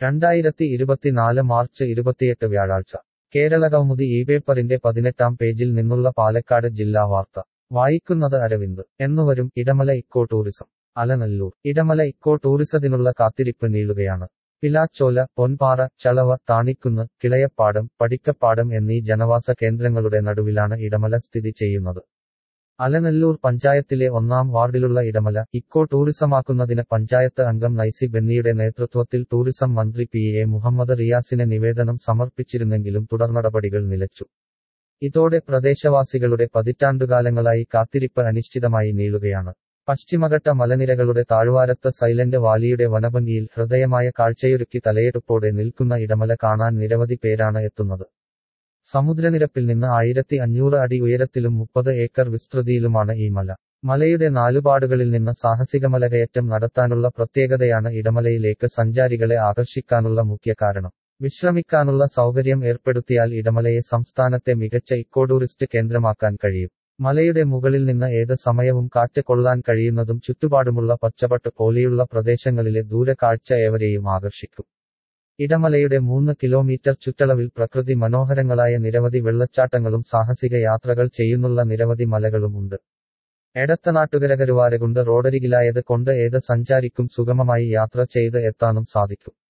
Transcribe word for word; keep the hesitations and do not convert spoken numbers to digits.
രണ്ടായിരത്തി ഇരുപത്തിനാല് മാർച്ച് ഇരുപത്തിയെട്ട് വ്യാഴാഴ്ച കേരള കൗമുദി ഈ പേപ്പറിന്റെ പതിനെട്ടാം പേജിൽ നിന്നുള്ള പാലക്കാട് ജില്ലാ വാർത്ത വായിക്കുന്നത് അരവിന്ദ് എന്നുവരും Idamala eco tourism Alanallur Idamala eco ടൂറിസത്തിനുള്ള കാത്തിരിപ്പ് നീളുകയാണ് പിലാച്ചോല പൊൻപാറ ചളവ താണിക്കുന്ന് കിളയപ്പാടം പടിക്കപ്പാടം എന്നീ ജനവാസ കേന്ദ്രങ്ങളുടെ നടുവിലാണ് ഇടമല സ്ഥിതി ചെയ്യുന്നത് അലനല്ലൂർ പഞ്ചായത്തിലെ ഒന്നാം വാർഡിലുള്ള ഇടമല ഇക്കോ ടൂറിസമാക്കുന്നതിന് പഞ്ചായത്ത് അംഗം നൈസി ബെന്നിയുടെ നേതൃത്വത്തിൽ ടൂറിസം മന്ത്രി പി എ മുഹമ്മദ് റിയാസിന് നിവേദനം സമർപ്പിച്ചിരുന്നെങ്കിലും തുടർനടപടികൾ നിലച്ചു ഇതോടെ പ്രദേശവാസികളുടെ പതിറ്റാണ്ടുകാലങ്ങളായി കാത്തിരിപ്പ് അനിശ്ചിതമായി നീളുകയാണ് പശ്ചിമഘട്ട മലനിരകളുടെ താഴ്വാരത്ത് സൈലന്റ് വാലിയുടെ വനഭംഗിയിൽ ഹൃദയമായ കാഴ്ചയൊരുക്കി തലയെടുപ്പോടെ നിൽക്കുന്ന ഇടമല കാണാൻ നിരവധി പേരാണ് എത്തുന്നത് സമുദ്രനിരപ്പിൽ നിന്ന് ആയിരത്തി അഞ്ഞൂറ് അടി ഉയരത്തിലും മുപ്പത് ഏക്കർ വിസ്തൃതിയിലുമാണ് ഈ മല മലയുടെ നാലുപാടുകളിൽ നിന്ന് സാഹസിക മലകയറ്റം നടത്താനുള്ള പ്രത്യേകതയാണ് ഇടമലയിലേക്ക് സഞ്ചാരികളെ ആകർഷിക്കാനുള്ള മുഖ്യ കാരണം വിശ്രമിക്കാനുള്ള സൗകര്യം ഏർപ്പെടുത്തിയാൽ ഇടമലയെ സംസ്ഥാനത്തെ മികച്ച ഇക്കോ ടൂറിസ്റ്റ് കേന്ദ്രമാക്കാൻ കഴിയും മലയുടെ മുകളിൽ നിന്ന് ഏത് സമയവും കാറ്റ് കൊള്ളാൻ കഴിയുന്നതും ചുറ്റുപാടുമുള്ള പച്ചപ്പട്ട് പോലെയുള്ള പ്രദേശങ്ങളിലെ ദൂരക്കാഴ്ച ഏവരെയും ആകർഷിക്കും ഇടമലയുടെ മൂന്ന് കിലോമീറ്റർ ചുറ്റളവിൽ പ്രകൃതി മനോഹരങ്ങളായ നിരവധി വെള്ളച്ചാട്ടങ്ങളും സാഹസിക യാത്രകൾ ചെയ്യുന്നുള്ള നിരവധി മലകളും ഉണ്ട് എടത്തനാട്ടുകര കരുവാരകുണ്ട് റോഡരികിലായത് കൊണ്ട് ഏത് സഞ്ചാരിക്കും സുഗമമായി യാത്ര ചെയ്ത് എത്താനും സാധിക്കും